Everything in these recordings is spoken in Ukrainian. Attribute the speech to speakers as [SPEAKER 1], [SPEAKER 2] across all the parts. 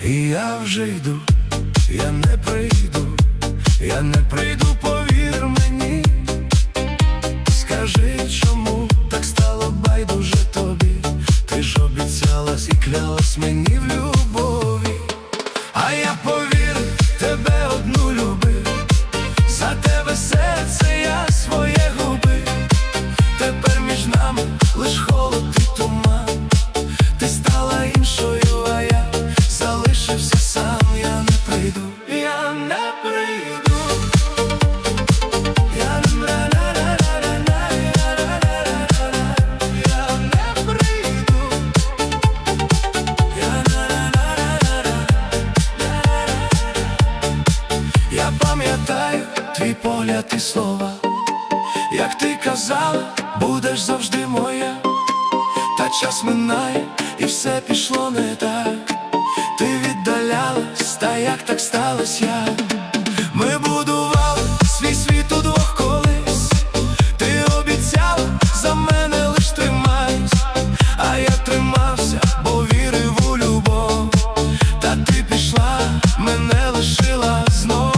[SPEAKER 1] І я вже йду, я не прийду, я не прийду, повір мені. Скажи, чому так стало байдуже тобі? Ти ж обіцялась і клялась мені в любові. А я повірив, тебе одну любив, за тебе серце я своє губив. Тепер між нами лиш холод і туман. Ти стала іншою, а я залишився сам. Я не прийду, я не прийду. Я не прийду. Я пам'ятаю твій погляд і слова, як ти казала, будеш завжди моя. Та час минає, і все пішло не так. Ти віддалялась, та як так сталося я? Ми будували свій світ удвох колись. Ти обіцяла, за мене лиш тримайся. А я тримався, бо вірив у любов. Та ти пішла, мене лишила знов.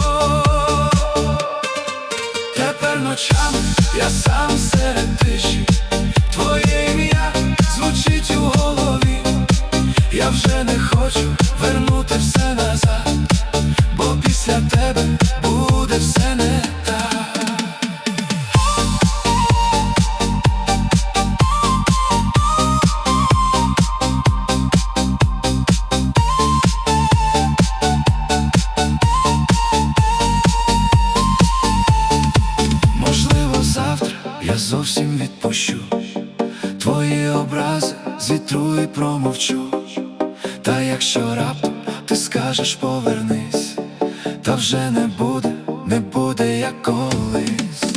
[SPEAKER 1] Тепер ночами я сам серед тиші. Твоє ім'я звучить у голові. Я вже не хочу вернути все назад, бо після тебе буде все не так. Можливо, завтра я зовсім відпущу твої образи, зітру і промовчу. Та якщо раптом ти скажеш повернись, та вже не буде як колись.